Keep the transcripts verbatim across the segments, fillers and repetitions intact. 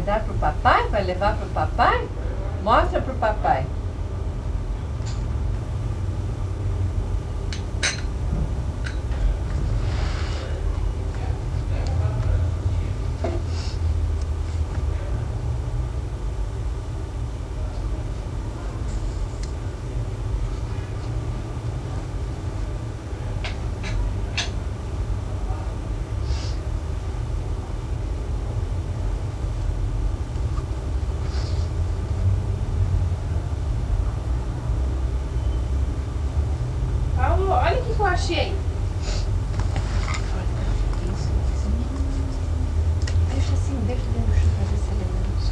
dar pro papai? Vai levar pro papai? Mostra pro papai. Olha o que eu achei. Deixa assim, deixa dentro do chão pra ver se ele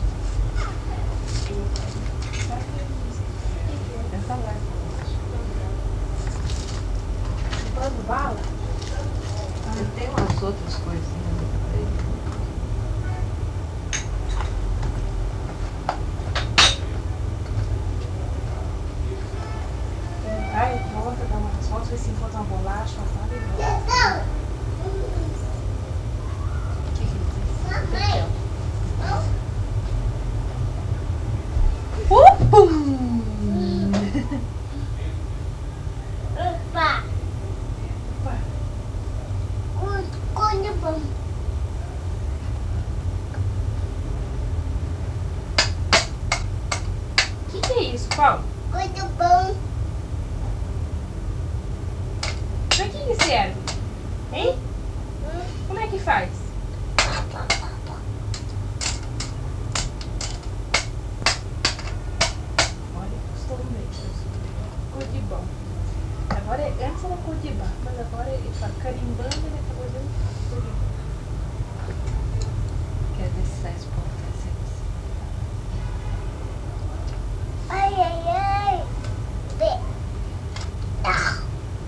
é essa lá. Comprando bala? Eu tenho umas outras coisinhas pra ele. Vai, volta, dá umas fotos, vê se encontra uma bolacha, uma bala e volta. O que que ele disse? Uh, pum! Opa! Coisa bom. O que que é isso, Paulo? Coisa bom. Pra que que serve? Hein? Como é que faz? Olha, custou um mês. Cor de bom. Agora, antes era cor de bar, mas agora ele tá carimbando e ele acabou dando cor de bom. Quer ver se sai exportação? Ai, ai, ai. Vê. Ah.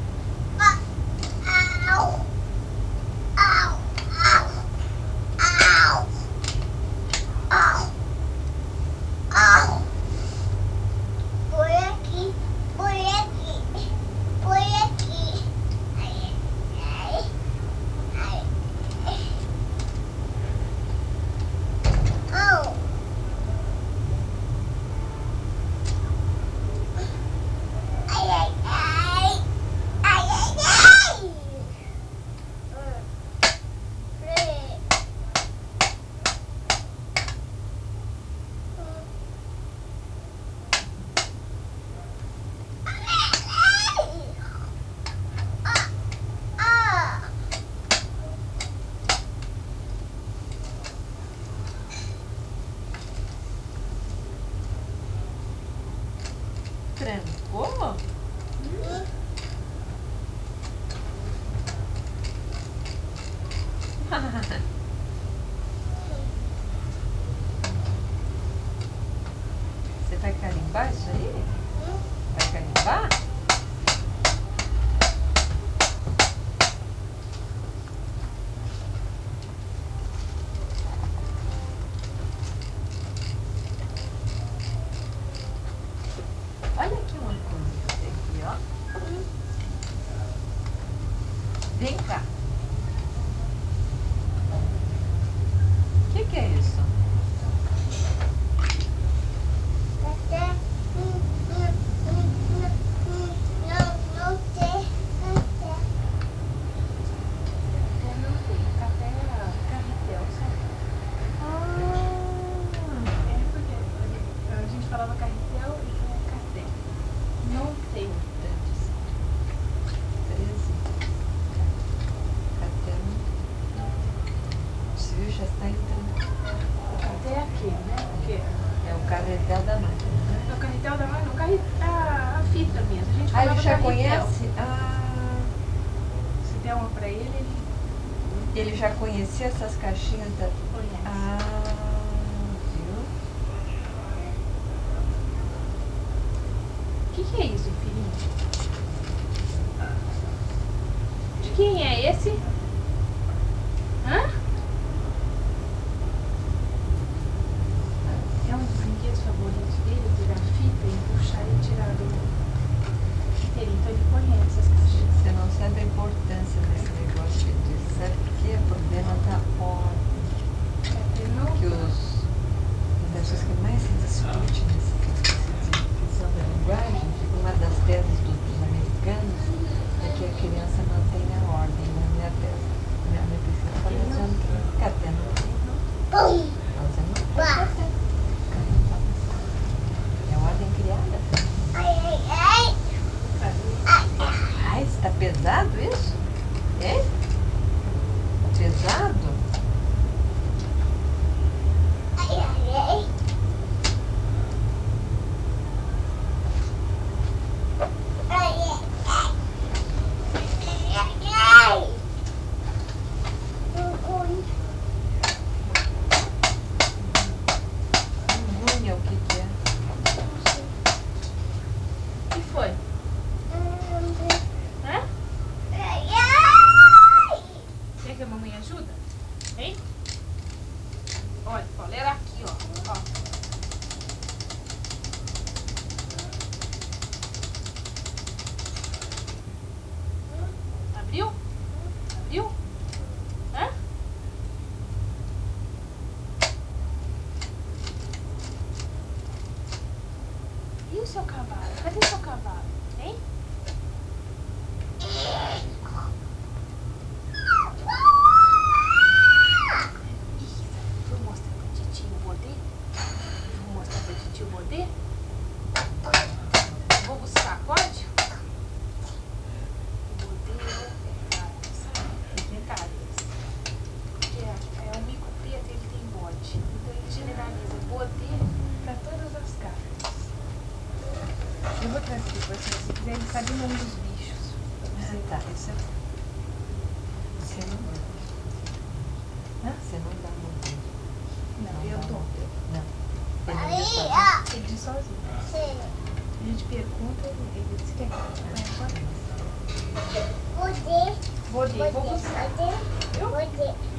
Au. Au. Au. Au. Au. Au. Por aqui. Por aqui. Por aqui. Ai, ai. Ai. Au. Ai, ai, ai. Ai, ai, ai. Trancou? Você vai carimbar isso aí? Vai carimbar? Olha aqui uma coisa aqui, ó. Vem cá. O que que é isso? Já está entrando. Até aqui, né? Porque É o carretel da máquina, né? é o carretel da máquina, o carre... a, a fita mesmo. A gente Ah, ele falava já carretel. conhece? Ah, Se der uma pra ele, ele ele já conhecia essas caixinhas da... conhece. Ah, viu? O que que é isso, filhinho? De quem é esse? Hã? É um dos brinquedos favoritos dele, pegar a fita e puxar e tirar do inteirinho. Então ele conhece as caixinhas. Você não sabe a importância desse negócio que diz. Sabe por quê? Por dentro da ordem. É, ele não... Que os seu cavalo? Cadê seu cavalo? Hein? Vou mostrar pra titi o bodê? Vou mostrar pra titi o bodê? Vou buscar, pode? O bodê é caro, sabe? É caro. Porque é, é um bico preto, ele tem bode. Então ele generaliza bodê pra todas as carnes. Eu vou trazer depois, se você quiser, ele sabe o nome dos bichos. Ah, tá. Isso é... Você não dá. Hã? Você não dá muito. Não, eu dou. Não. Ele Aí, não é ó. Ele diz sozinho. Sim. A gente pergunta, ele, ele diz que é vai agora. Poder. Bodê, vou Poder. buscar. Poder. Viu? Poder.